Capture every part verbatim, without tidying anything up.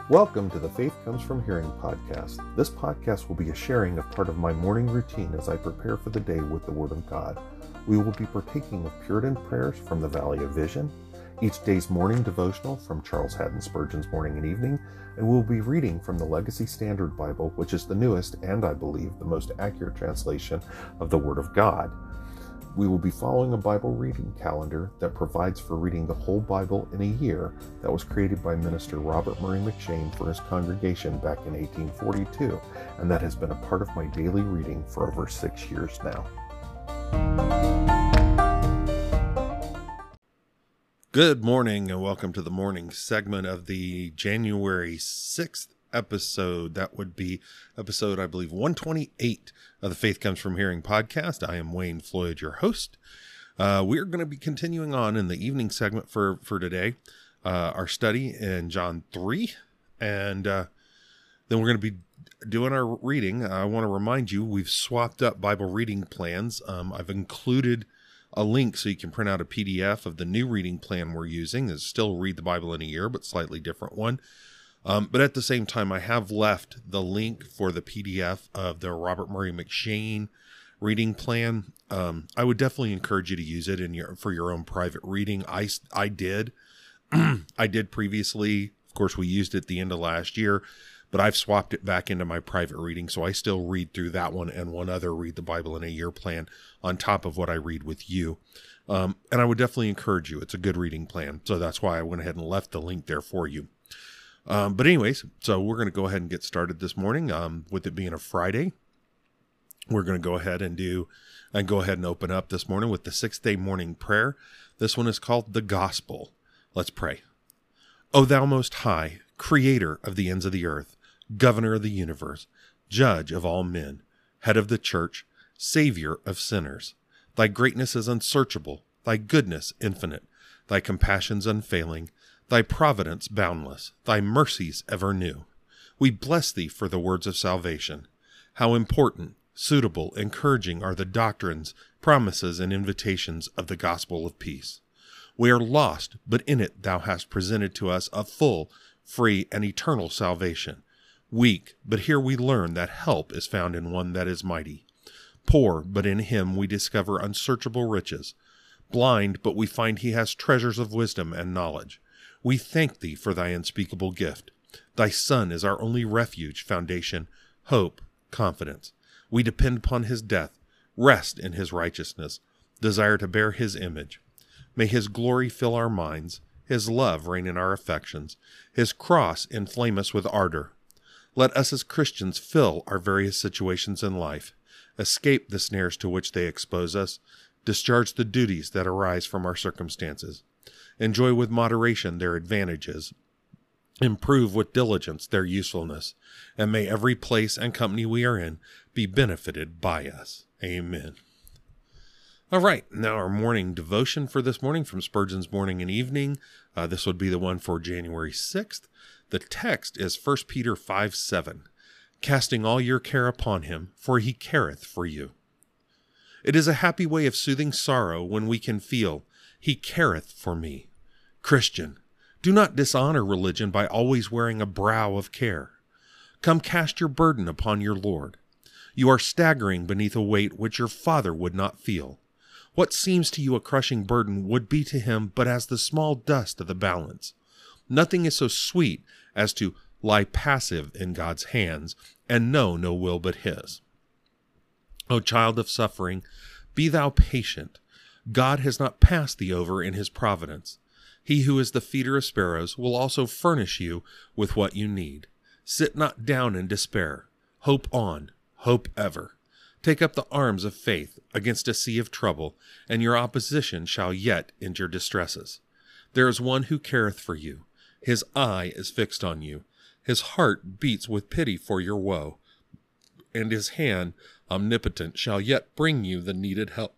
Welcome to the Faith Comes From Hearing podcast. This podcast will be a sharing of part of my morning routine as I prepare for the day with the Word of God. We will be partaking of Puritan prayers from the Valley of Vision, each day's morning devotional from Charles Haddon Spurgeon's Morning and Evening, and we'll be reading from the Legacy Standard Bible, which is the newest and, I believe, the most accurate translation of the Word of God. We will be following a Bible reading calendar that provides for reading the whole Bible in a year that was created by Minister Robert Murray M'Cheyne for his congregation back in eighteen forty-two, and that has been a part of my daily reading for over six years now. Good morning and welcome to the morning segment of the January sixth episode. That would be episode, I believe, one twenty-eight of the Faith Comes From Hearing podcast. I am Wayne Floyd, your host. Uh, we're going to be continuing on in the evening segment for, for today, uh, our study in John three, and uh, then we're going to be doing our reading. I want to remind you, we've swapped up Bible reading plans. Um, I've included a link so you can print out a P D F of the new reading plan we're using. It's still Read the Bible in a Year, but slightly different one. Um, but at the same time, I have left the link for the P D F of the Robert Murray M'Cheyne reading plan. Um, I would definitely encourage you to use it in your for your own private reading. I, I did. I did previously. Of course, we used it at the end of last year, but I've swapped it back into my private reading, so I still read through that one and one other Read the Bible in a Year plan on top of what I read with you. Um, and I would definitely encourage you. It's a good reading plan, so that's why I went ahead and left the link there for you. Um, but anyways, so we're going to go ahead and get started this morning. Um, with it being a Friday, we're going to go ahead and do and go ahead and open up this morning with the sixth day morning prayer. This one is called the Gospel. Let's pray. O thou most high, creator of the ends of the earth, governor of the universe, judge of all men, head of the church, savior of sinners. Thy greatness is unsearchable, thy goodness infinite, thy compassions unfailing, thy providence boundless, thy mercies ever new. We bless thee for the words of salvation. How important, suitable, encouraging are the doctrines, promises, and invitations of the gospel of peace. We are lost, but in it thou hast presented to us a full, free, and eternal salvation. Weak, but here we learn that help is found in one that is mighty. Poor, but in him we discover unsearchable riches. Blind, but we find he has treasures of wisdom and knowledge. We thank thee for thy unspeakable gift. Thy Son is our only refuge, foundation, hope, confidence. We depend upon his death, rest in his righteousness, desire to bear his image. May his glory fill our minds, his love reign in our affections, his cross inflame us with ardor. Let us as Christians fill our various situations in life, escape the snares to which they expose us, discharge the duties that arise from our circumstances. Enjoy with moderation their advantages, improve with diligence their usefulness, and may every place and company we are in be benefited by us. Amen. All right, now our morning devotion for this morning from Spurgeon's Morning and Evening. Uh, this would be the one for January sixth. The text is First Peter five seven, casting all your care upon him, for he careth for you. It is a happy way of soothing sorrow when we can feel, he careth for me. Christian, do not dishonor religion by always wearing a brow of care. Come cast your burden upon your Lord. You are staggering beneath a weight which your Father would not feel. What seems to you a crushing burden would be to him but as the small dust of the balance. Nothing is so sweet as to lie passive in God's hands and know no will but his. O child of suffering, be thou patient. God has not passed thee over in his providence. He who is the feeder of sparrows will also furnish you with what you need. Sit not down in despair. Hope on, hope ever. Take up the arms of faith against a sea of trouble, and your opposition shall yet endure distresses. There is one who careth for you. His eye is fixed on you. His heart beats with pity for your woe, and his hand, omnipotent, shall yet bring you the needed help.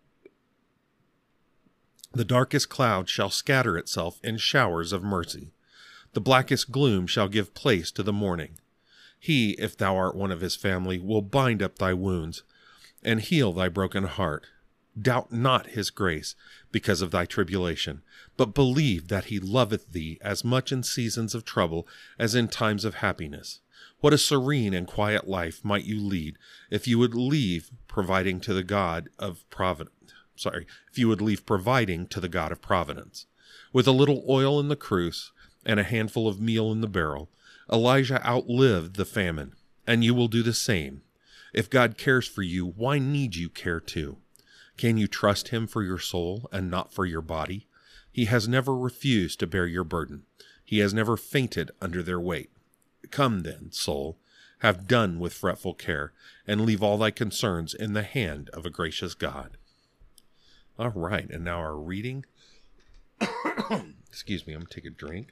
The darkest cloud shall scatter itself in showers of mercy. The blackest gloom shall give place to the morning. He, if thou art one of his family, will bind up thy wounds and heal thy broken heart. Doubt not his grace because of thy tribulation, but believe that he loveth thee as much in seasons of trouble as in times of happiness. What a serene and quiet life might you lead if you would leave providing to the God of providence. Sorry, if you would leave providing to the God of providence. With a little oil in the cruse and a handful of meal in the barrel, Elijah outlived the famine, and you will do the same. If God cares for you, why need you care too? Can you trust him for your soul and not for your body? He has never refused to bear your burden. He has never fainted under their weight. Come then, soul, have done with fretful care, and leave all thy concerns in the hand of a gracious God. All right, and now our reading. Excuse me, I'm going to take a drink.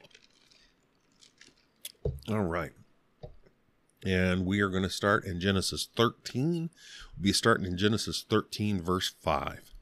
All right. And we are going to start in Genesis thirteen. We'll be starting in Genesis thirteen, verse five.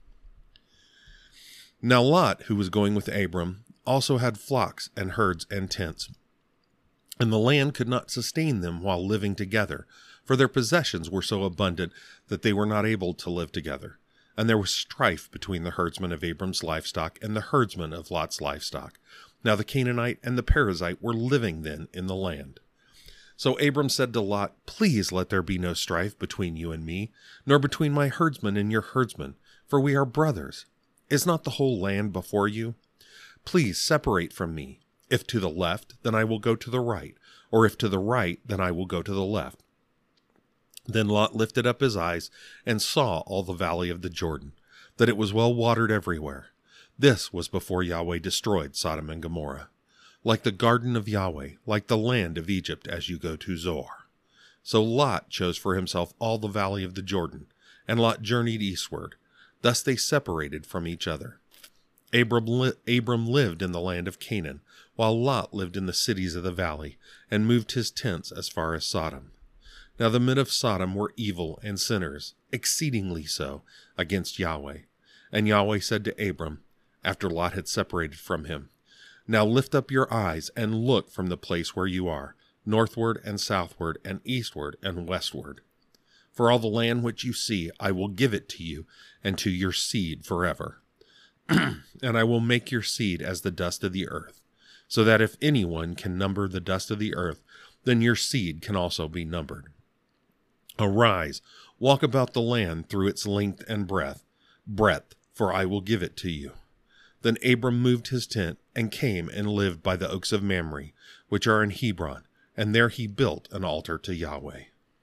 Now Lot, who was going with Abram, also had flocks and herds and tents. And the land could not sustain them while living together, for their possessions were so abundant that they were not able to live together. And there was strife between the herdsmen of Abram's livestock and the herdsmen of Lot's livestock. Now the Canaanite and the Perizzite were living then in the land. So Abram said to Lot, Please let there be no strife between you and me, nor between my herdsmen and your herdsmen, for we are brothers. Is not the whole land before you? Please separate from me. If to the left, then I will go to the right, or if to the right, then I will go to the left. Then Lot lifted up his eyes and saw all the valley of the Jordan, that it was well watered everywhere. This was before Yahweh destroyed Sodom and Gomorrah. Like the garden of Yahweh, like the land of Egypt as you go to Zoar. So Lot chose for himself all the valley of the Jordan, and Lot journeyed eastward. Thus they separated from each other. Abram, li- Abram lived in the land of Canaan, while Lot lived in the cities of the valley, and moved his tents as far as Sodom. Now the men of Sodom were evil and sinners, exceedingly so, against Yahweh. And Yahweh said to Abram, after Lot had separated from him, Now lift up your eyes and look from the place where you are, northward and southward and eastward and westward. For all the land which you see, I will give it to you and to your seed forever. And I will make your seed as the dust of the earth, so that if anyone can number the dust of the earth, then your seed can also be numbered. Arise, walk about the land through its length and breadth, breadth, for I will give it to you. Then Abram moved his tent and came and lived by the oaks of Mamre, which are in Hebron, and there he built an altar to Yahweh.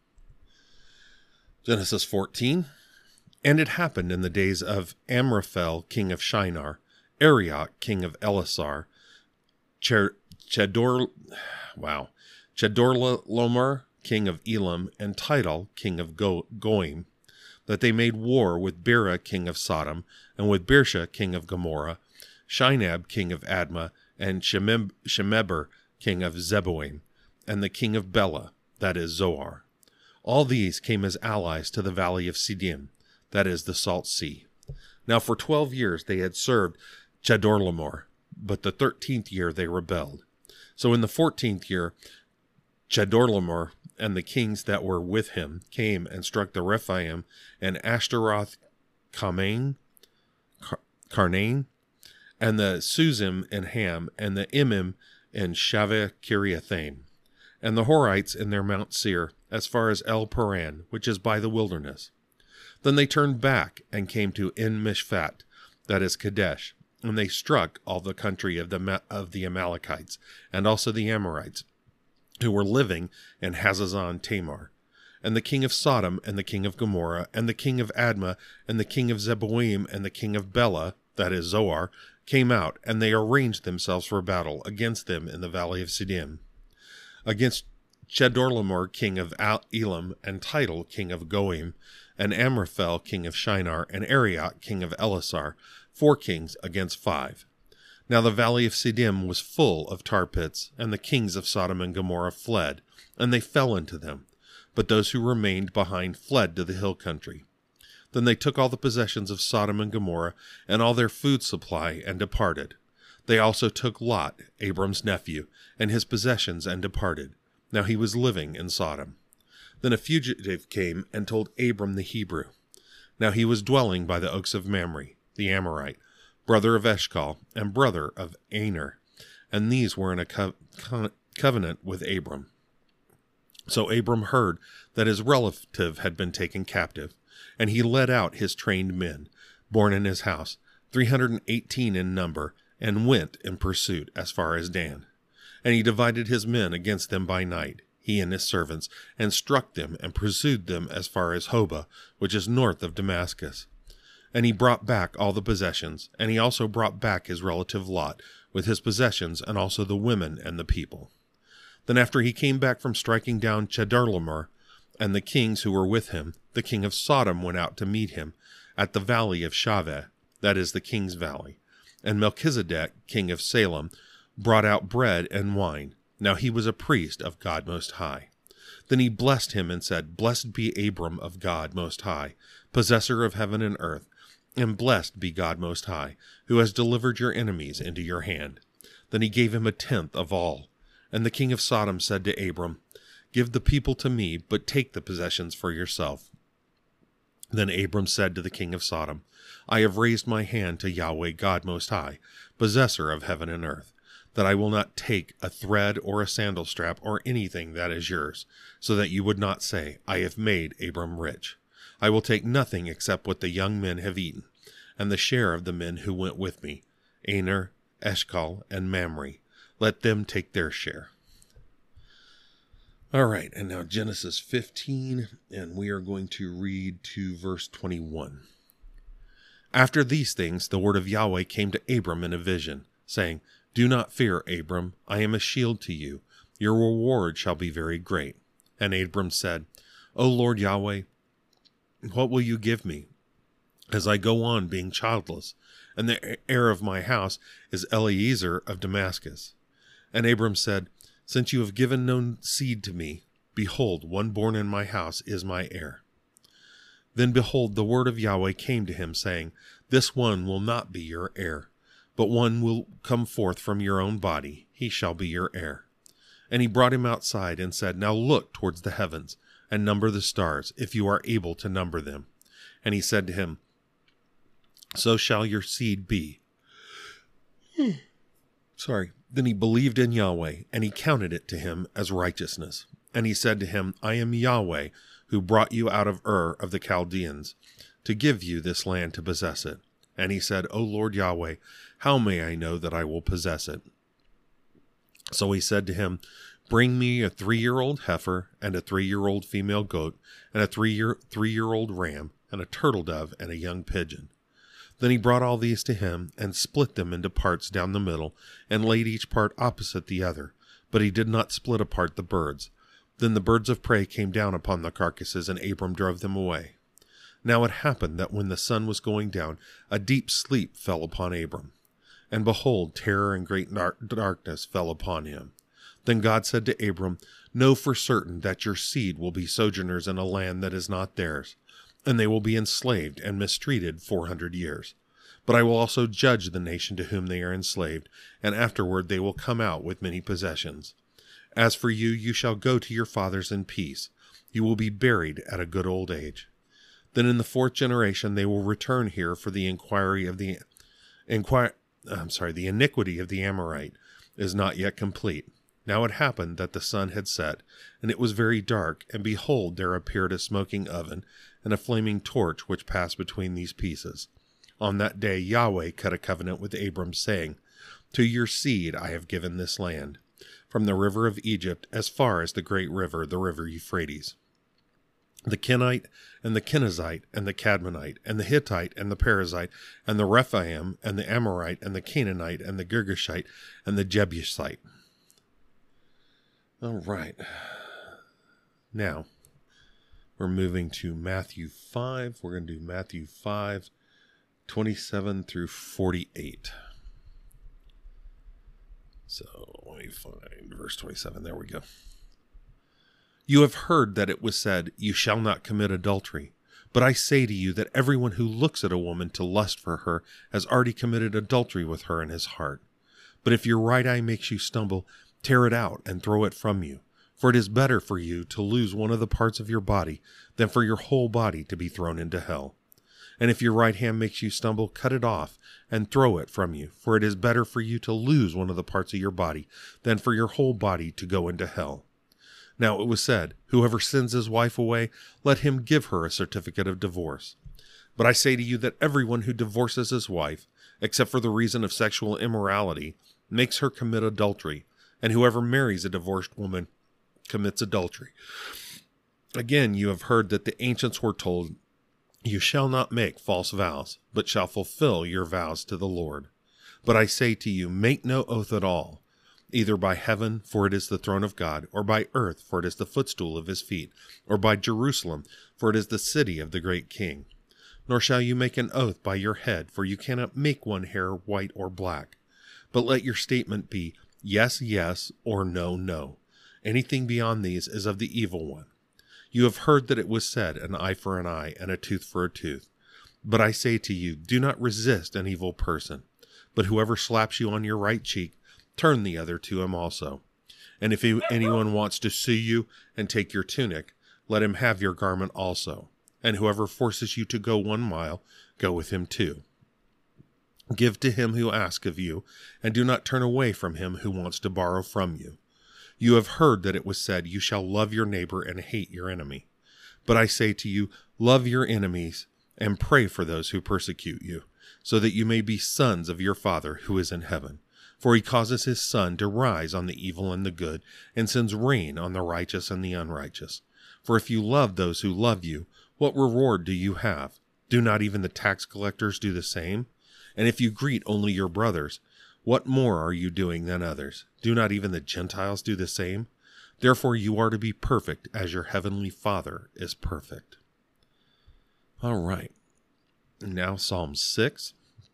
Genesis fourteen. And it happened in the days of Amraphel, king of Shinar, Arioch, king of Elasar, Chedor, wow, Chedorlaomer, king of Elam, and Tidal, king of Go- Goim, that they made war with Bera, king of Sodom, and with Birsha, king of Gomorrah, Shinab, king of Admah, and Shemeb- Shemeber, king of Zeboim, and the king of Bela, that is Zoar. All these came as allies to the valley of Siddim, that is the Salt Sea. Now for twelve years they had served Chedorlaomer, but the thirteenth year they rebelled. So in the fourteenth year, Chedorlaomer and the kings that were with him came and struck the Rephaim and Ashtaroth, Carnaim, Carnaim, and the Suzim and Ham, and the Emim and Shaveh Kiriathaim, and the Horites in their Mount Seir, as far as El Paran, which is by the wilderness. Then they turned back and came to En Mishpat, that is Kadesh, and they struck all the country of the of the Amalekites, and also the Amorites, who were living in Hazazon Tamar, and the king of Sodom, and the king of Gomorrah, and the king of Admah, and the king of Zeboim, and the king of Bela, that is Zoar, came out, and they arranged themselves for battle against them in the valley of Siddim. Against Chedorlaomer, king of Elam, and Tidal, king of Goim, and Amraphel, king of Shinar, and Arioch, king of Elasar, four kings against five. Now the valley of Siddim was full of tar pits, and the kings of Sodom and Gomorrah fled, and they fell into them. But those who remained behind fled to the hill country. Then they took all the possessions of Sodom and Gomorrah, and all their food supply, and departed. They also took Lot, Abram's nephew, and his possessions, and departed. Now he was living in Sodom. Then a fugitive came and told Abram the Hebrew. Now he was dwelling by the oaks of Mamre, the Amorite, brother of Eshcol, and brother of Aner, and these were in a co- co- covenant with Abram. So Abram heard that his relative had been taken captive, and he led out his trained men, born in his house, three hundred eighteen in number, and went in pursuit as far as Dan. And he divided his men against them by night, he and his servants, and struck them and pursued them as far as Hobah, which is north of Damascus. And he brought back all the possessions, and he also brought back his relative Lot with his possessions, and also the women and the people. Then after he came back from striking down Chedorlaomer and the kings who were with him, the king of Sodom went out to meet him at the valley of Shaveh, that is the king's valley. And Melchizedek, king of Salem, brought out bread and wine. Now he was a priest of God Most High. Then he blessed him and said, Blessed be Abram of God Most High, possessor of heaven and earth, and blessed be God Most High, who has delivered your enemies into your hand. Then he gave him a tenth of all. And the king of Sodom said to Abram, Give the people to me, but take the possessions for yourself. Then Abram said to the king of Sodom, I have raised my hand to Yahweh God Most High, possessor of heaven and earth, that I will not take a thread or a sandal strap or anything that is yours, so that you would not say, I have made Abram rich. I will take nothing except what the young men have eaten, and the share of the men who went with me, Aner, Eshcol, and Mamre. Let them take their share. All right, and now Genesis fifteen, and we are going to read to verse twenty-one. After these things, the word of Yahweh came to Abram in a vision, saying, Do not fear, Abram, I am a shield to you. Your reward shall be very great. And Abram said, O Lord Yahweh, what will you give me, as I go on being childless? And the heir of my house is Eliezer of Damascus. And Abram said, Since you have given no seed to me, behold, one born in my house is my heir. Then behold, the word of Yahweh came to him, saying, This one will not be your heir, but one will come forth from your own body, he shall be your heir. And he brought him outside, and said, Now look towards the heavens, and number the stars, if you are able to number them. And he said to him, So shall your seed be. Sorry. Then he believed in Yahweh, and he counted it to him as righteousness. And he said to him, I am Yahweh, who brought you out of Ur of the Chaldeans, to give you this land to possess it. And he said, O Lord Yahweh, how may I know that I will possess it? So he said to him, Bring me a three-year-old heifer, and a three-year-old female goat, and a three-year three-year-old ram, and a turtle dove, and a young pigeon. Then he brought all these to him, and split them into parts down the middle, and laid each part opposite the other. But he did not split apart the birds. Then the birds of prey came down upon the carcasses, and Abram drove them away. Now it happened that when the sun was going down, a deep sleep fell upon Abram. And behold, terror and great darkness fell upon him. Then God said to Abram, Know for certain that your seed will be sojourners in a land that is not theirs, and they will be enslaved and mistreated four hundred years. But I will also judge the nation to whom they are enslaved, and afterward they will come out with many possessions. As for you, you shall go to your fathers in peace. You will be buried at a good old age. Then in the fourth generation they will return here, for the inquiry of the inquire I'm sorry, the iniquity of the Amorite is not yet complete. Now it happened that the sun had set, and it was very dark, and behold, there appeared a smoking oven, and a flaming torch which passed between these pieces. On that day Yahweh cut a covenant with Abram, saying, To your seed I have given this land, from the river of Egypt as far as the great river, the river Euphrates. The Kenite, and the Kenizzite, and the Cadmonite, and the Hittite, and the Perizzite, and the Rephaim, and the Amorite, and the Canaanite, and the Girgashite, and the Jebusite. All right. Now, we're moving to Matthew five. We're going to do Matthew five, twenty-seven through forty-eight. So, let me find verse twenty-seven. There we go. You have heard that it was said, You shall not commit adultery. But I say to you that everyone who looks at a woman to lust for her has already committed adultery with her in his heart. But if your right eye makes you stumble, tear it out and throw it from you. For it is better for you to lose one of the parts of your body than for your whole body to be thrown into hell. And if your right hand makes you stumble, cut it off and throw it from you. For it is better for you to lose one of the parts of your body than for your whole body to go into hell. Now it was said, whoever sends his wife away, let him give her a certificate of divorce. But I say to you that everyone who divorces his wife, except for the reason of sexual immorality, makes her commit adultery, and whoever marries a divorced woman commits adultery. Again, you have heard that the ancients were told, you shall not make false vows, but shall fulfill your vows to the Lord. But I say to you, make no oath at all, either by heaven, for it is the throne of God, or by earth, for it is the footstool of his feet, or by Jerusalem, for it is the city of the great King. Nor shall you make an oath by your head, for you cannot make one hair white or black. But let your statement be, yes, yes, or no, no. Anything beyond these is of the evil one. You have heard that it was said, an eye for an eye, and a tooth for a tooth. But I say to you, do not resist an evil person. But whoever slaps you on your right cheek, turn the other to him also. And if anyone wants to sue you and take your tunic, let him have your garment also. And whoever forces you to go one mile, go with him two. Give to him who asks of you, and do not turn away from him who wants to borrow from you. You have heard that it was said, you shall love your neighbor and hate your enemy. But I say to you, love your enemies and pray for those who persecute you, so that you may be sons of your Father who is in heaven. For he causes his sun to rise on the evil and the good, and sends rain on the righteous and the unrighteous. For if you love those who love you, what reward do you have? Do not even the tax collectors do the same? And if you greet only your brothers, what more are you doing than others? Do not even the Gentiles do the same? Therefore you are to be perfect as your heavenly Father is perfect. All right. Now Psalm six.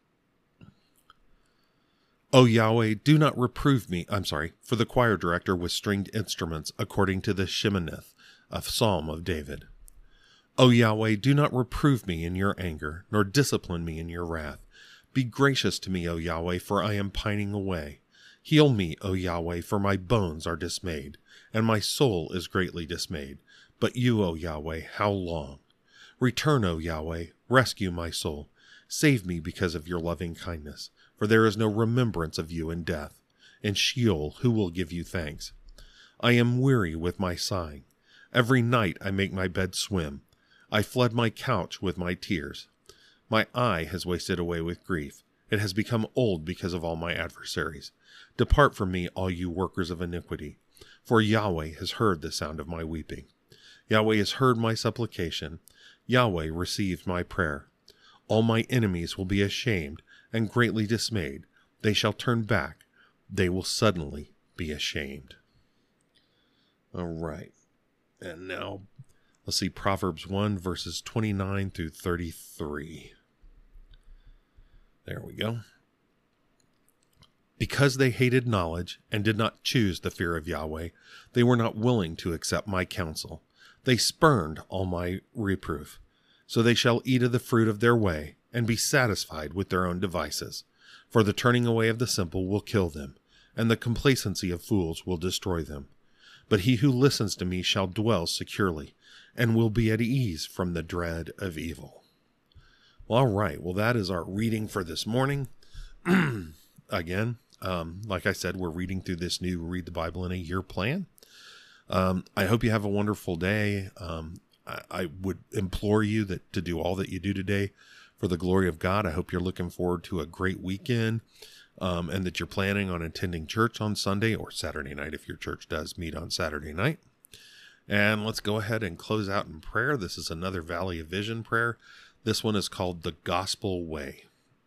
O Yahweh, do not reprove me, I'm sorry, for the choir director with stringed instruments according to the Sheminith, a psalm of David. O Yahweh, do not reprove me in your anger, nor discipline me in your wrath. Be gracious to me, O Yahweh, for I am pining away. Heal me, O Yahweh, for my bones are dismayed, and my soul is greatly dismayed. But you, O Yahweh, how long? Return, O Yahweh, rescue my soul. Save me because of your loving kindness, for there is no remembrance of you in death. In Sheol, who will give you thanks? I am weary with my sighing. Every night I make my bed swim. I flood my couch with my tears. My eye has wasted away with grief. It has become old because of all my adversaries. Depart from me, all you workers of iniquity, for Yahweh has heard the sound of my weeping. Yahweh has heard my supplication. Yahweh received my prayer. All my enemies will be ashamed and greatly dismayed. They shall turn back. They will suddenly be ashamed. All right. And now let's see Proverbs one, verses twenty-nine through thirty-three. There we go. Because they hated knowledge and did not choose the fear of Yahweh, they were not willing to accept my counsel. They spurned all my reproof. So they shall eat of the fruit of their way and be satisfied with their own devices. For the turning away of the simple will kill them, and the complacency of fools will destroy them. But he who listens to me shall dwell securely, and will be at ease from the dread of evil. Well, all right. Well, that is our reading for this morning. Again, um, like I said, we're reading through this new Read the Bible in a Year plan. Um, I hope you have a wonderful day. Um, I, I would implore you that to do all that you do today for the glory of God. I hope you're looking forward to a great weekend, um, and that you're planning on attending church on Sunday or Saturday night if your church does meet on Saturday night. And let's go ahead and close out in prayer. This is another Valley of Vision prayer. This one is called the Gospel Way.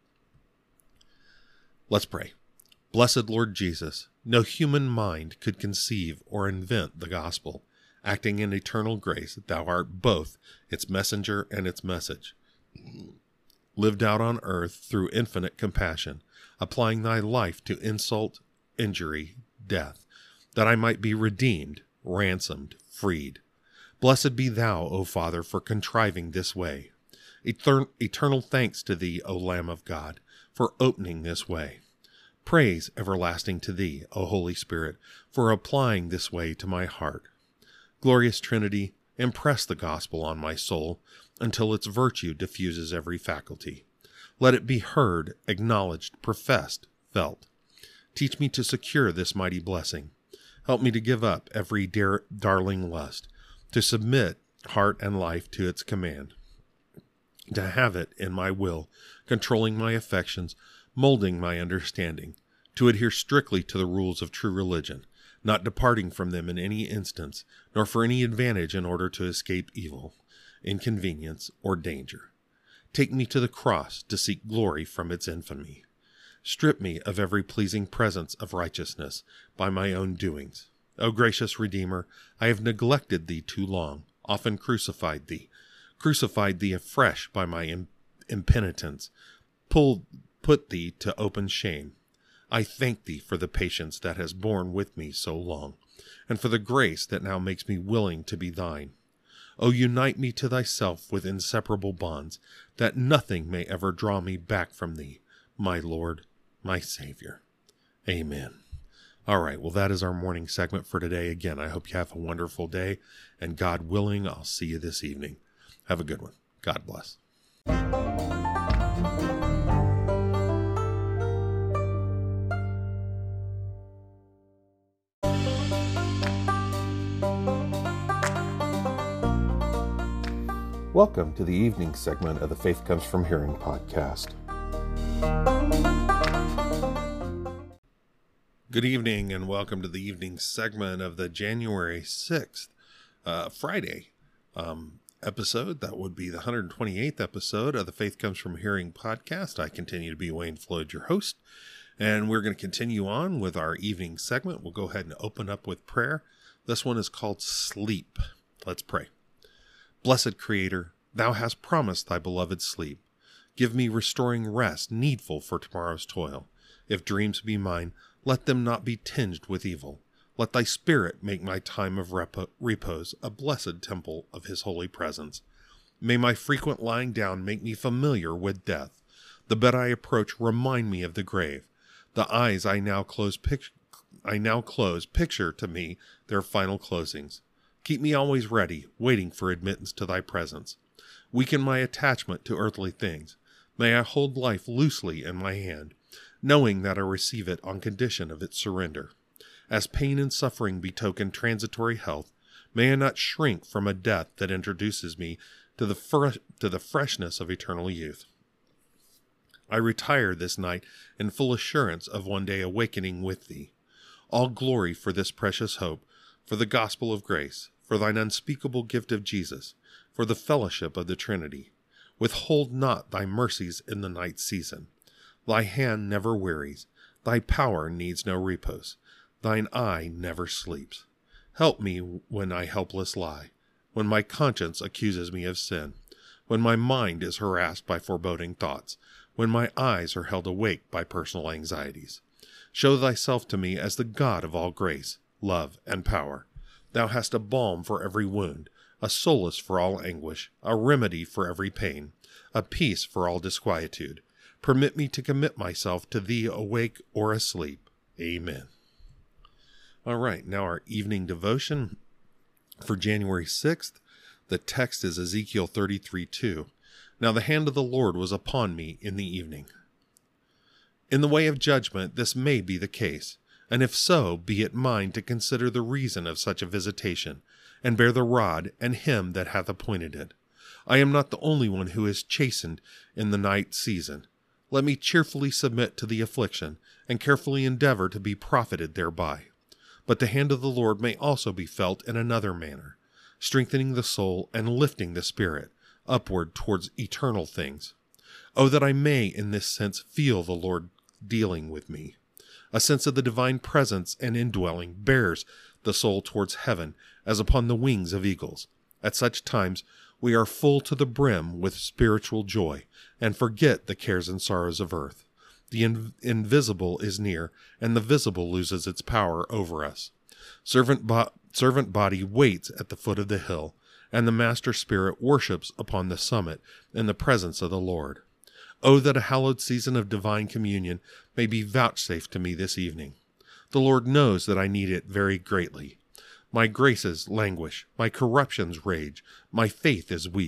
Let's pray. Blessed Lord Jesus, no human mind could conceive or invent the gospel. Acting in eternal grace, thou art both its messenger and its message. Lived out on earth through infinite compassion, applying thy life to insult, injury, death, that I might be redeemed, ransomed, freed. Blessed be thou, O Father, for contriving this way. Etern- eternal thanks to thee, O Lamb of God, for opening this way. Praise everlasting to thee, O Holy Spirit, for applying this way to my heart. Glorious Trinity, impress the gospel on my soul, until its virtue diffuses every faculty. Let it be heard, acknowledged, professed, felt. Teach me to secure this mighty blessing. Help me to give up every dear, darling lust, to submit heart and life to its command, to have it in my will, controlling my affections, molding my understanding, to adhere strictly to the rules of true religion, not departing from them in any instance, nor for any advantage in order to escape evil, inconvenience, or danger. Take me to the cross to seek glory from its infamy. Strip me of every pleasing presence of righteousness by my own doings. O gracious Redeemer, I have neglected thee too long, often crucified thee, crucified thee afresh by my im- impenitence, pulled, put thee to open shame. I thank thee for the patience that has borne with me so long, and for the grace that now makes me willing to be thine. O unite me to thyself with inseparable bonds, that nothing may ever draw me back from thee, my Lord, my Savior. Amen. All right, well, that is our morning segment for today. Again, I hope you have a wonderful day, and God willing, I'll see you this evening. Have a good one. God bless. Welcome to the evening segment of the Faith Comes From Hearing podcast. Good evening and welcome to the evening segment of the January sixth, uh, Friday um, episode. That would be the one hundred twenty-eighth episode of the Faith Comes From Hearing podcast. I continue to be Wayne Floyd, your host, and we're going to continue on with our evening segment. We'll go ahead and open up with prayer. This one is called Sleep. Let's pray. Blessed Creator, thou hast promised thy beloved sleep. Give me restoring rest needful for tomorrow's toil. If dreams be mine, let them not be tinged with evil. Let thy Spirit make my time of repo- repose a blessed temple of his holy presence. May my frequent lying down make me familiar with death. The bed I approach remind me of the grave. The eyes I now close, pic- I now close picture to me their final closings. Keep me always ready, waiting for admittance to thy presence. Weaken my attachment to earthly things. May I hold life loosely in my hand, knowing that I receive it on condition of its surrender. As pain and suffering betoken transitory health, may I not shrink from a death that introduces me to the, fr- to the freshness of eternal youth. I retire this night in full assurance of one day awakening with thee. All glory for this precious hope, for the gospel of grace, for thine unspeakable gift of Jesus, for the fellowship of the Trinity. Withhold not thy mercies in the night season. Thy hand never wearies, thy power needs no repose, thine eye never sleeps. Help me when I helpless lie, when my conscience accuses me of sin, when my mind is harassed by foreboding thoughts, when my eyes are held awake by personal anxieties. Show thyself to me as the God of all grace, love, and power. Thou hast a balm for every wound, a solace for all anguish, a remedy for every pain, a peace for all disquietude. Permit me to commit myself to thee awake or asleep. Amen. All right, now our evening devotion for January sixth. The text is Ezekiel thirty-three two. Now the hand of the Lord was upon me in the evening. In the way of judgment this may be the case, and if so, be it mine to consider the reason of such a visitation, and bear the rod and him that hath appointed it. I am not the only one who is chastened in the night season. Let me cheerfully submit to the affliction, and carefully endeavor to be profited thereby. But the hand of the Lord may also be felt in another manner, strengthening the soul and lifting the spirit upward towards eternal things. Oh, that I may in this sense feel the Lord dealing with me. A sense of the divine presence and indwelling bears the soul towards heaven as upon the wings of eagles. At such times we are full to the brim with spiritual joy and forget the cares and sorrows of earth. The in- invisible is near, and the visible loses its power over us. Servant, bo- servant body waits at the foot of the hill, and the master spirit worships upon the summit in the presence of the Lord. Oh, that a hallowed season of divine communion may be vouchsafed to me this evening. The Lord knows that I need it very greatly. My graces languish, my corruptions rage, my faith is weak,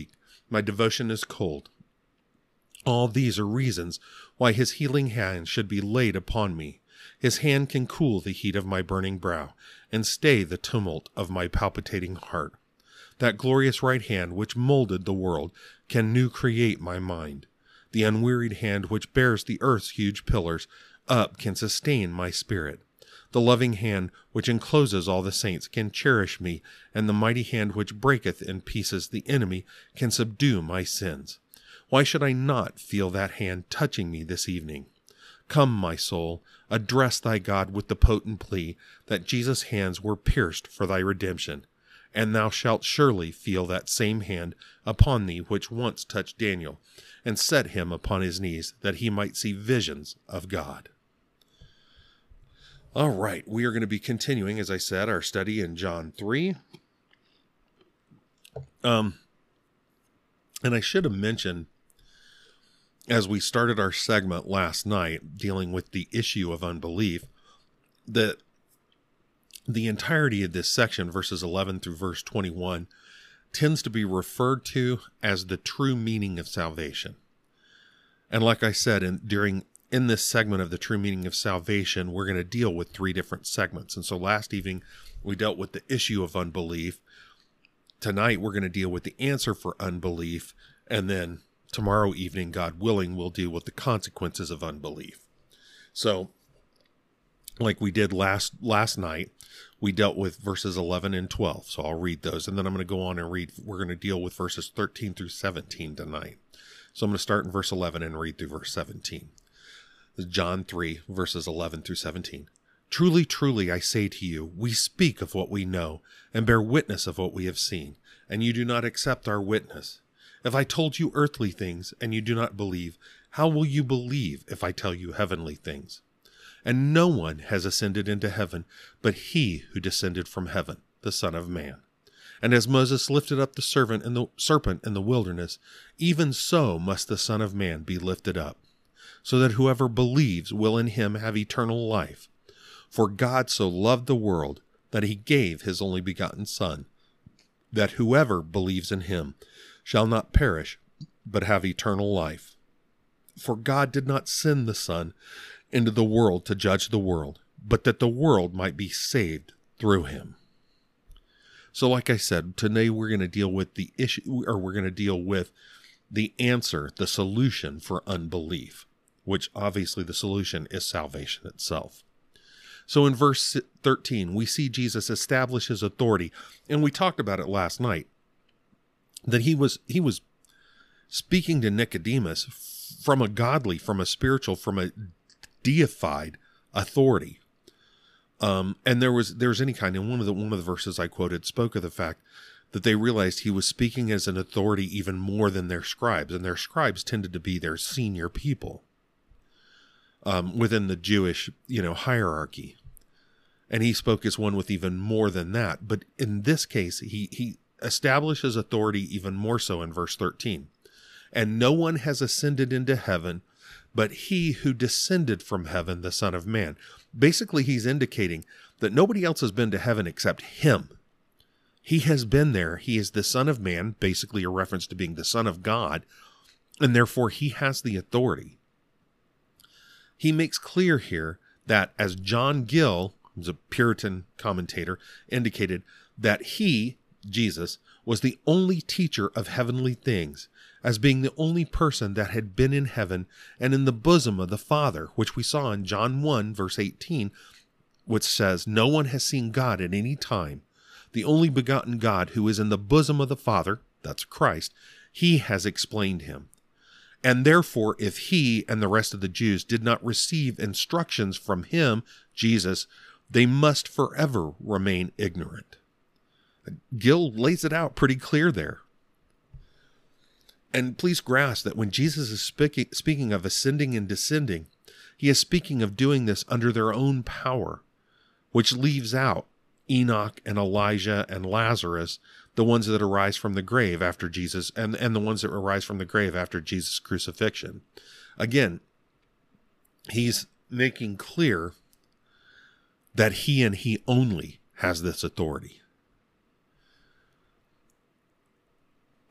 My devotion is cold. All these are reasons why his healing hand should be laid upon me. His hand can cool the heat of my burning brow, and stay the tumult of my palpitating heart. That glorious right hand which molded the world can new create my mind. The unwearied hand which bears the earth's huge pillars up can sustain my spirit. The loving hand which encloses all the saints can cherish me, and the mighty hand which breaketh in pieces the enemy can subdue my sins. Why should I not feel that hand touching me this evening? Come, my soul, address thy God with the potent plea that Jesus' hands were pierced for thy redemption, and thou shalt surely feel that same hand upon thee which once touched Daniel, and set him upon his knees that he might see visions of God. All right, we are going to be continuing, as I said, our study in John three. Um, and I should have mentioned, as we started our segment last night dealing with the issue of unbelief, that the entirety of this section, verses eleven through verse twenty-one, tends to be referred to as the true meaning of salvation. And like I said, in, during in this segment of the true meaning of salvation, we're going to deal with three different segments. And so last evening, we dealt with the issue of unbelief. Tonight, we're going to deal with the answer for unbelief. And then tomorrow evening, God willing, we'll deal with the consequences of unbelief. So, like we did last last night, we dealt with verses eleven and twelve. So I'll read those, and then I'm going to go on and read. We're going to deal with verses thirteen through seventeen tonight. So I'm going to start in verse eleven and read through verse seventeen. This is John three, verses eleven through seventeen. Truly, truly, I say to you, we speak of what we know, and bear witness of what we have seen, and you do not accept our witness. If I told you earthly things, and you do not believe, how will you believe if I tell you heavenly things? And no one has ascended into heaven, but he who descended from heaven, the Son of Man. And as Moses lifted up the servant and the serpent in the wilderness, even so must the Son of Man be lifted up, so that whoever believes will in him have eternal life. For God so loved the world that he gave his only begotten Son, that whoever believes in him shall not perish, but have eternal life. For God did not send the Son into the world to judge the world, but that the world might be saved through him. So like I said, today we're going to deal with the issue, or we're going to deal with the answer, the solution for unbelief, which obviously the solution is salvation itself. So in verse thirteen, we see Jesus establish his authority, and we talked about it last night, that he was he was speaking to Nicodemus from a godly, from a spiritual, from a deified authority. Um, and there was there was any kind, and one of the one of the verses I quoted spoke of the fact that they realized he was speaking as an authority even more than their scribes, and their scribes tended to be their senior people um, within the Jewish, you know, hierarchy. And he spoke as one with even more than that. But in this case, he he establishes authority even more so in verse thirteen. And no one has ascended into heaven, but he who descended from heaven, the Son of Man. Basically, he's indicating that nobody else has been to heaven except him. He has been there. He is the Son of Man, basically a reference to being the Son of God, and therefore he has the authority. He makes clear here that, as John Gill, who's a Puritan commentator, indicated, that he, Jesus, was the only teacher of heavenly things, as being the only person that had been in heaven and in the bosom of the Father, which we saw in John one, verse eighteen, which says, no one has seen God at any time. The only begotten God who is in the bosom of the Father, that's Christ, he has explained him. And therefore, if he and the rest of the Jews did not receive instructions from him, Jesus, they must forever remain ignorant. Gill lays it out pretty clear there. And please grasp that when Jesus is speaking, speaking of ascending and descending, he is speaking of doing this under their own power, which leaves out Enoch and Elijah and Lazarus, the ones that arise from the grave after Jesus, and, and the ones that arise from the grave after Jesus' crucifixion. Again, he's making clear that he and he only has this authority.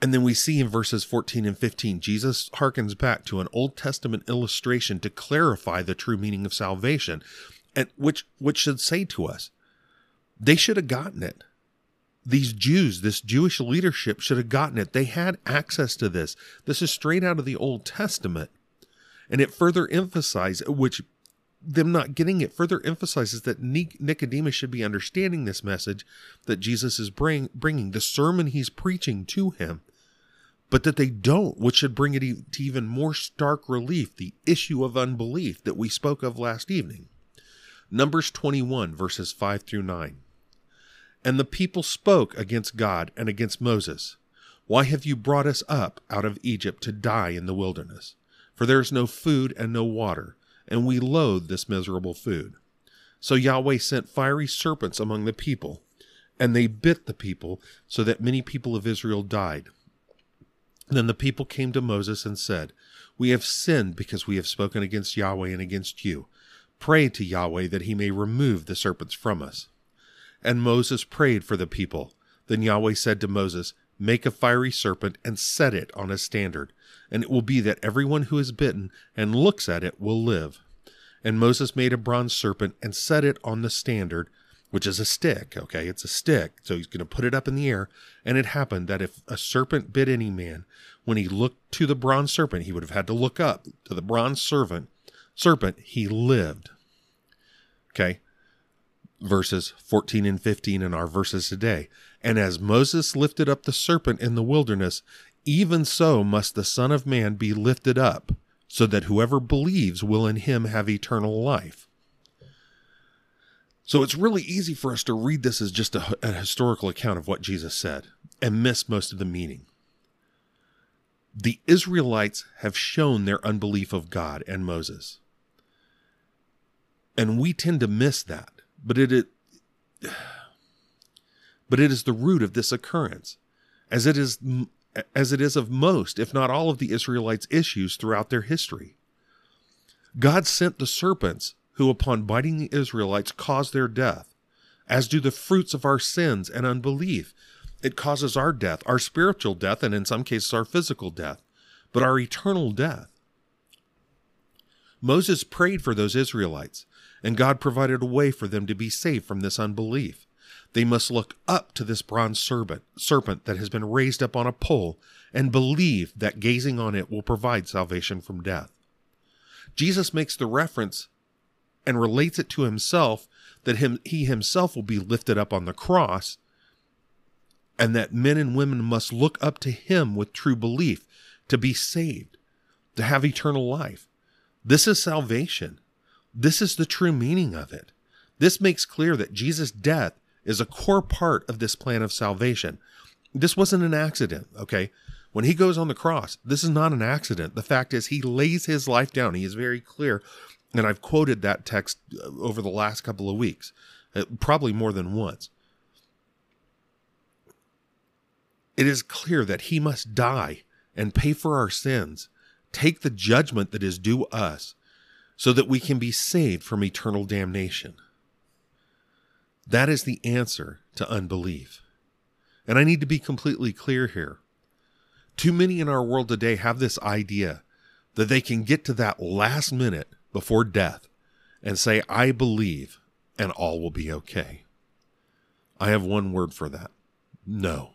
And then we see in verses fourteen and fifteen, Jesus harkens back to an Old Testament illustration to clarify the true meaning of salvation, and which, which should say to us, they should have gotten it. These Jews, this Jewish leadership should have gotten it. They had access to this. This is straight out of the Old Testament. And it further emphasizes, which them not getting it further emphasizes that Nicodemus should be understanding this message that Jesus is bring, bringing, the sermon he's preaching to him, but that they don't, which should bring it to even more stark relief, the issue of unbelief that we spoke of last evening. Numbers twenty-one, verses five through nine. And the people spoke against God and against Moses. Why have you brought us up out of Egypt to die in the wilderness? For there is no food and no water, and we loathe this miserable food. So Yahweh sent fiery serpents among the people, and they bit the people, so that many people of Israel died. Then the people came to Moses and said, we have sinned because we have spoken against Yahweh and against you. Pray to Yahweh that he may remove the serpents from us. And Moses prayed for the people. Then Yahweh said to Moses, make a fiery serpent and set it on a standard, and it will be that everyone who is bitten and looks at it will live. And Moses made a bronze serpent and set it on the standard, which is a stick, okay? It's a stick, so he's going to put it up in the air. And it happened that if a serpent bit any man, when he looked to the bronze serpent, he would have had to look up to the bronze serpent, serpent, he lived. Okay? Verses fourteen and fifteen in our verses today. And as Moses lifted up the serpent in the wilderness, even so must the Son of Man be lifted up, so that whoever believes will in him have eternal life. So it's really easy for us to read this as just a, a historical account of what Jesus said and miss most of the meaning. The Israelites have shown their unbelief of God and Moses. And we tend to miss that. But it, it, but it is the root of this occurrence, as it is as it is of most, if not all, of the Israelites' issues throughout their history. God sent the serpents who, upon biting the Israelites, caused their death, as do the fruits of our sins and unbelief. It causes our death, our spiritual death, and in some cases our physical death, but our eternal death. Moses prayed for those Israelites, and God provided a way for them to be saved from this unbelief. They must look up to this bronze serpent, serpent that has been raised up on a pole and believe that gazing on it will provide salvation from death. Jesus makes the reference and relates it to himself that him, he himself will be lifted up on the cross, and that men and women must look up to him with true belief to be saved, to have eternal life. This is salvation. This is the true meaning of it. This makes clear that Jesus' death is a core part of this plan of salvation. This wasn't an accident, okay? When he goes on the cross, this is not an accident. The fact is, he lays his life down. He is very clear, and I've quoted that text over the last couple of weeks, probably more than once. It is clear that he must die and pay for our sins, take the judgment that is due us, so that we can be saved from eternal damnation. That is the answer to unbelief. And I need to be completely clear here. Too many in our world today have this idea that they can get to that last minute before death and say, I believe, and all will be okay. I have one word for that. No.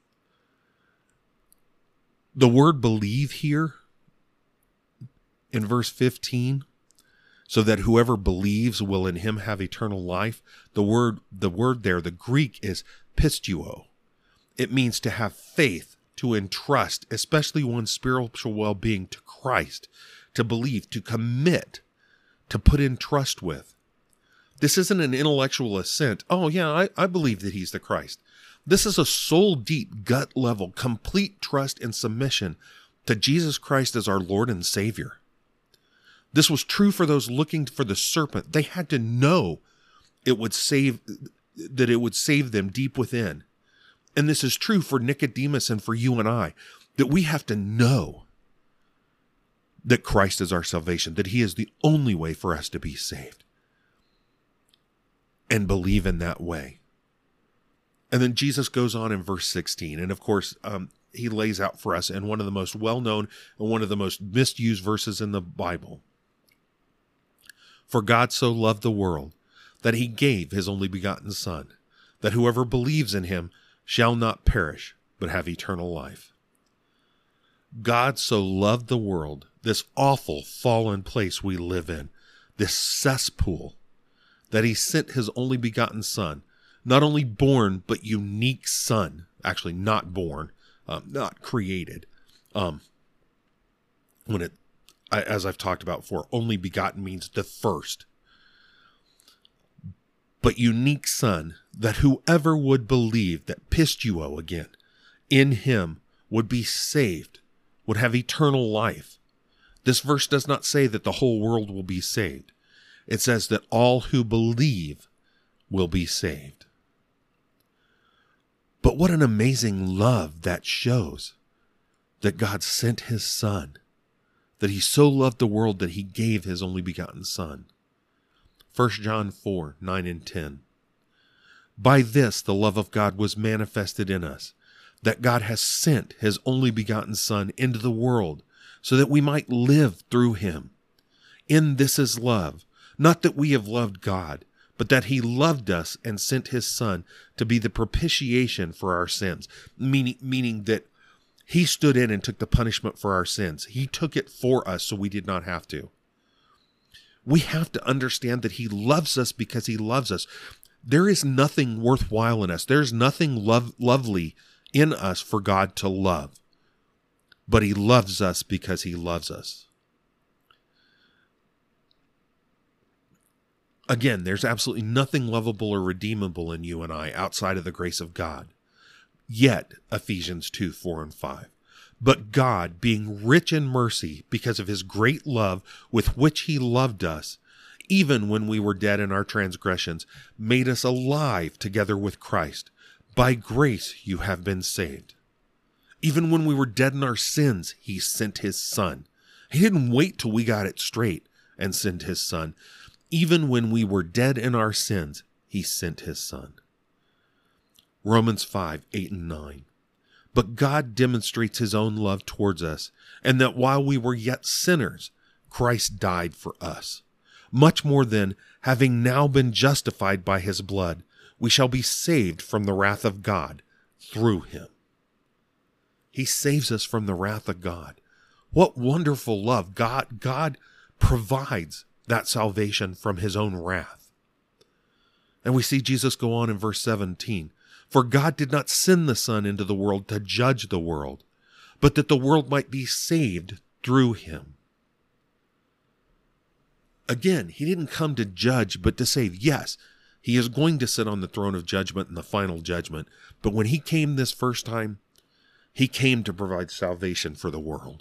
The word believe here in verse fifteen, so that whoever believes will in him have eternal life. The word, the word there, the Greek is pistuo. It means to have faith, to entrust, especially one's spiritual well-being, to Christ, to believe, to commit, to put in trust with. This isn't an intellectual assent. Oh yeah, I, I believe that he's the Christ. This is a soul-deep, gut-level, complete trust and submission to Jesus Christ as our Lord and Savior. This was true for those looking for the serpent. They had to know it would save, that it would save them deep within. And this is true for Nicodemus and for you and I, that we have to know that Christ is our salvation, that he is the only way for us to be saved, and believe in that way. And then Jesus goes on in verse sixteen. And of course, um, he lays out for us in one of the most well-known and one of the most misused verses in the Bible. For God so loved the world that he gave his only begotten Son, that whoever believes in him shall not perish, but have eternal life. God so loved the world, this awful fallen place we live in, this cesspool, that he sent his only begotten Son, not only born, but unique Son, actually not born, um, not created. Um, when it, I, as I've talked about before, only begotten means the first. But unique Son, that whoever would believe, that pistuo again, in him would be saved, would have eternal life. This verse does not say that the whole world will be saved. It says that all who believe will be saved. But what an amazing love that shows, that God sent his Son, that he so loved the world that he gave his only begotten Son. First John four, nine and ten. By this the love of God was manifested in us, that God has sent his only begotten Son into the world, so that we might live through him. In this is love, not that we have loved God, but that he loved us and sent his Son to be the propitiation for our sins, meaning, meaning that he stood in and took the punishment for our sins. He took it for us so we did not have to. We have to understand that he loves us because he loves us. There is nothing worthwhile in us. There's nothing love, lovely in us for God to love. But he loves us because he loves us. Again, there's absolutely nothing lovable or redeemable in you and I outside of the grace of God. Yet, Ephesians two, four and five. But God, being rich in mercy because of his great love with which he loved us, even when we were dead in our transgressions, made us alive together with Christ. By grace you have been saved. Even when we were dead in our sins, he sent his Son. He didn't wait till we got it straight and sent his Son. Even when we were dead in our sins, he sent his Son. Romans five, eight and nine. But God demonstrates his own love towards us, and that while we were yet sinners, Christ died for us. Much more then, having now been justified by his blood, we shall be saved from the wrath of God through him. He saves us from the wrath of God. What wonderful love. God, God provides that salvation from his own wrath. And we see Jesus go on in verse seventeen. For God did not send the Son into the world to judge the world, but that the world might be saved through him. Again, he didn't come to judge, but to save. Yes, he is going to sit on the throne of judgment in the final judgment. But when he came this first time, he came to provide salvation for the world.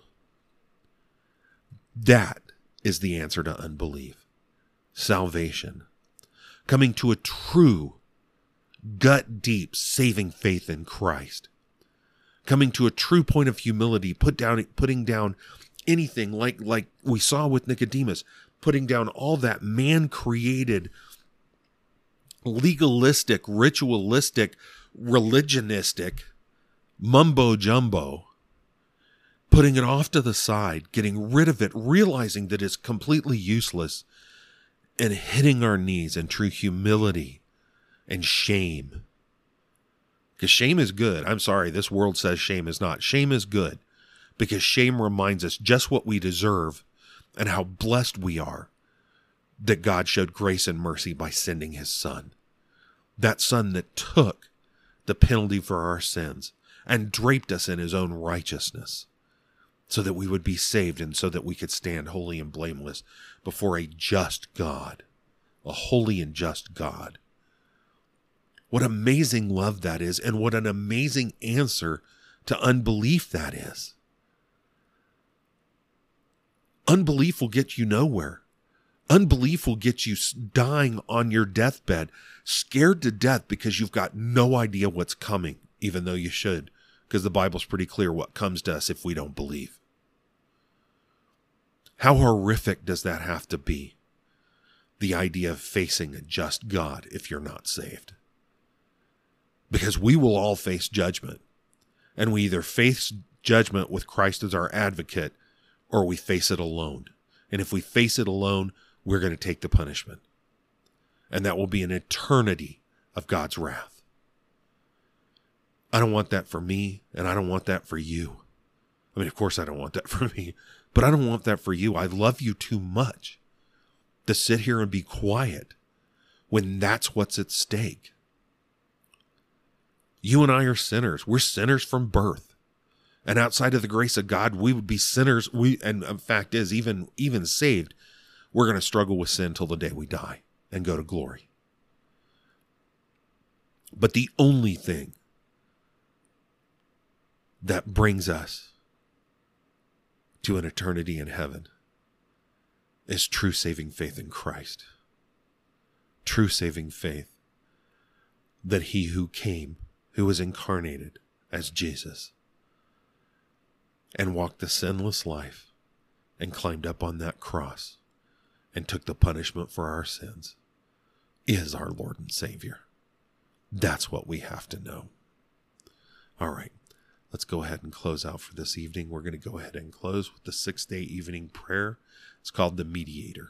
That is the answer to unbelief. Salvation. Coming to a true, gut-deep, saving faith in Christ. Coming to a true point of humility, put down, putting down anything like, like we saw with Nicodemus, putting down all that man-created, legalistic, ritualistic, religionistic mumbo-jumbo, putting it off to the side, getting rid of it, realizing that it's completely useless, and hitting our knees in true humility and shame. Because shame is good. I'm sorry, this world says shame is not. Shame is good, because shame reminds us just what we deserve and how blessed we are that God showed grace and mercy by sending his Son. That Son that took the penalty for our sins and draped us in his own righteousness so that we would be saved and so that we could stand holy and blameless before a just God, a holy and just God. What amazing love that is, and what an amazing answer to unbelief that is. Unbelief will get you nowhere. Unbelief will get you dying on your deathbed, scared to death because you've got no idea what's coming, even though you should, because the Bible's pretty clear what comes to us if we don't believe. How horrific does that have to be? The idea of facing a just God if you're not saved. Because we will all face judgment. And we either face judgment with Christ as our advocate, or we face it alone. And if we face it alone, we're going to take the punishment. And that will be an eternity of God's wrath. I don't want that for me, and I don't want that for you. I mean, of course I don't want that for me, but I don't want that for you. I love you too much to sit here and be quiet when that's what's at stake. You and I are sinners. We're sinners from birth. And outside of the grace of God, we would be sinners. We, and the fact is, even, even saved, we're going to struggle with sin till the day we die and go to glory. But the only thing that brings us to an eternity in heaven is true saving faith in Christ. True saving faith that he who came, who was incarnated as Jesus, and walked the sinless life and climbed up on that cross and took the punishment for our sins, is our Lord and Savior. That's what we have to know. All right, let's go ahead and close out for this evening. We're going to go ahead and close with the six-day evening prayer. It's called the Mediator.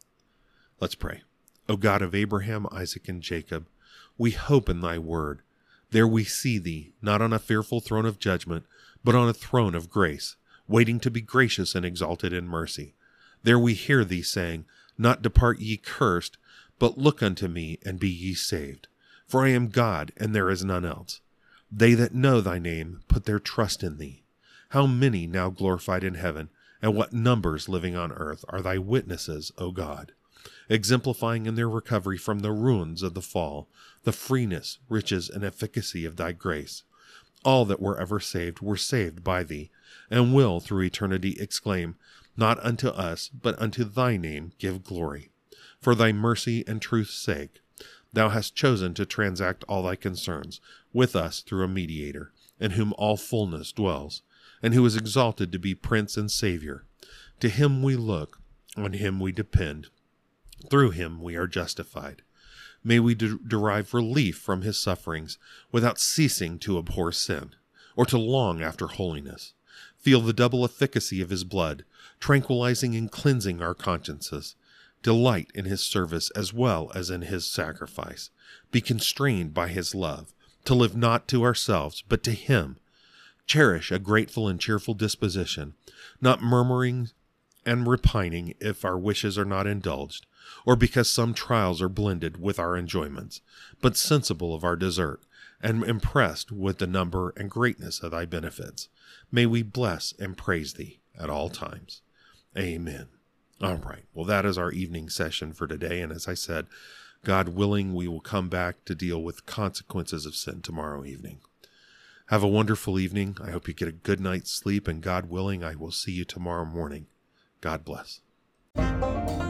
Let's pray. O God of Abraham, Isaac, and Jacob, we hope in thy word. There we see thee, not on a fearful throne of judgment, but on a throne of grace, waiting to be gracious and exalted in mercy. There we hear thee saying, Not depart ye cursed, but look unto me, and be ye saved. For I am God, and there is none else. They that know thy name put their trust in thee. How many now glorified in heaven, and what numbers living on earth are thy witnesses, O God, exemplifying in their recovery from the ruins of the fall, the freeness, riches, and efficacy of thy grace. All that were ever saved were saved by thee, and will through eternity exclaim, Not unto us, but unto thy name give glory. For thy mercy and truth's sake, thou hast chosen to transact all thy concerns with us through a mediator, in whom all fullness dwells, and who is exalted to be Prince and Savior. To him we look, on him we depend. Through him we are justified. May we de- derive relief from his sufferings without ceasing to abhor sin, or to long after holiness. Feel the double efficacy of his blood, tranquilizing and cleansing our consciences. Delight in his service as well as in his sacrifice. Be constrained by his love, to live not to ourselves, but to him. Cherish a grateful and cheerful disposition, not murmuring and repining if our wishes are not indulged, or because some trials are blended with our enjoyments, but sensible of our desert, and impressed with the number and greatness of thy benefits. May we bless and praise thee at all times. Amen. All right. Well, that is our evening session for today. And as I said, God willing, we will come back to deal with consequences of sin tomorrow evening. Have a wonderful evening. I hope you get a good night's sleep. And God willing, I will see you tomorrow morning. God bless.